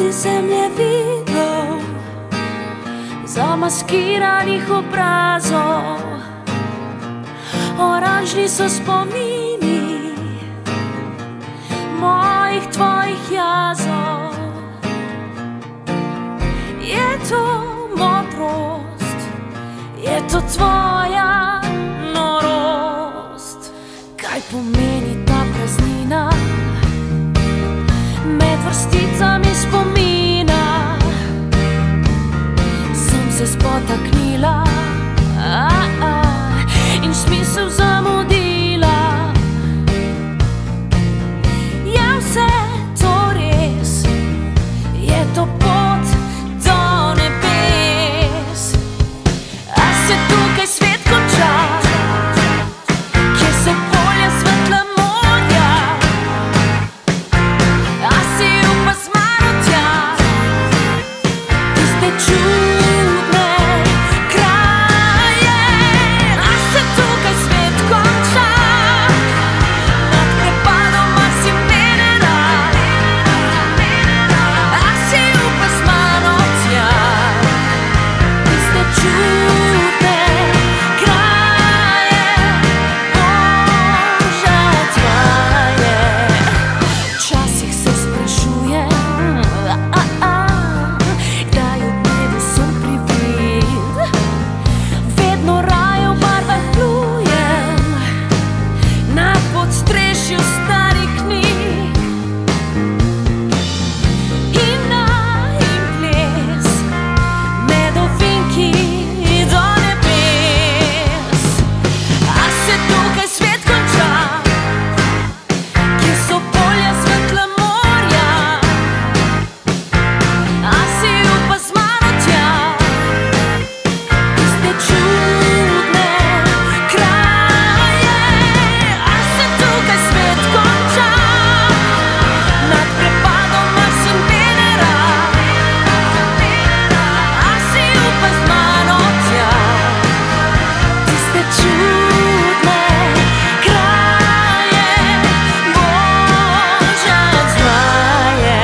si zemljevidov, zamaskiranih obrazov. Oranžni so spomini mojih, tvojih jazov. Je to modrost, je to tvoja norost? Kaj pomeni ta praznina med vrsticami spomina? Sem se spotaknila in smisel zamudila. Je vse to res? Je to pot do nebes? A se tukaj svet konča, kjer so polja svetla morja? A si upa z mano tja, tiste čudne kraje? A se tukaj svet konča nad prepadom Marsin Venera? A si upa z mano tja, tiste čudne kraje Božja tvoje? Včasih se sprašujem, kdaj v dnevu sem privid. Vedno raje v barvah plujem na podstrešju starih knjig. Himna in ples med ovinki do nebes. A se tukaj svet konča, kjer so polja svetla morja? A si upa z mano tja, tiste čudne kraje? A se tukaj svet konča nad prepadom Marsin Venera? A si upa z mano tja, tiste čudne kraje Božja tvoje?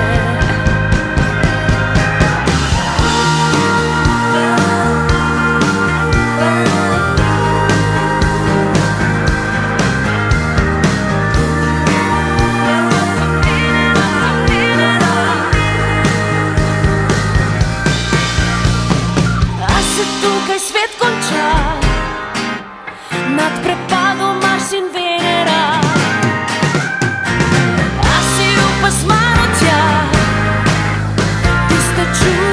A se tukaj svet konča nad prepadom Marsin Venera? A si upa z mano tja, tiste čudne